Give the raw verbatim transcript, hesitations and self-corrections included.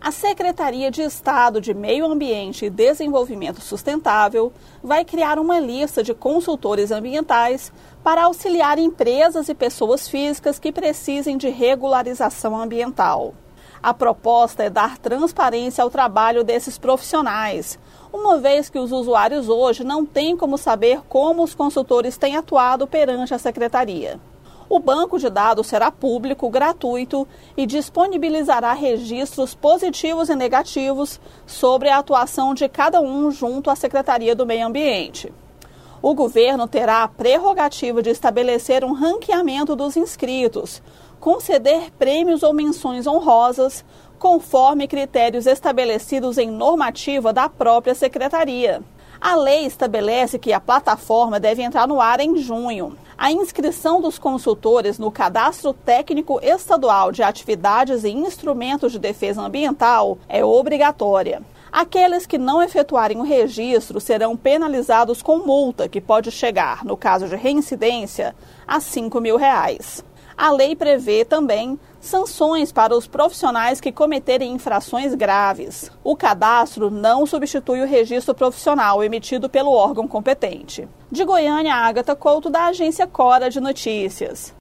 A Secretaria de Estado de Meio Ambiente e Desenvolvimento Sustentável vai criar uma lista de consultores ambientais para auxiliar empresas e pessoas físicas que precisem de regularização ambiental. A proposta é dar transparência ao trabalho desses profissionais, uma vez que os usuários hoje não têm como saber como os consultores têm atuado perante a Secretaria. O banco de dados será público, gratuito e disponibilizará registros positivos e negativos sobre a atuação de cada um junto à Secretaria do Meio Ambiente. O governo terá a prerrogativa de estabelecer um ranqueamento dos inscritos, conceder prêmios ou menções honrosas, conforme critérios estabelecidos em normativa da própria Secretaria. A lei estabelece que a plataforma deve entrar no ar em junho. A inscrição dos consultores no Cadastro Técnico Estadual de Atividades e Instrumentos de Defesa Ambiental é obrigatória. Aqueles que não efetuarem o registro serão penalizados com multa, que pode chegar, no caso de reincidência, a cinco mil reais. A lei prevê também sanções para os profissionais que cometerem infrações graves. O cadastro não substitui o registro profissional emitido pelo órgão competente. De Goiânia, Ágata Couto, da agência Cora de Notícias.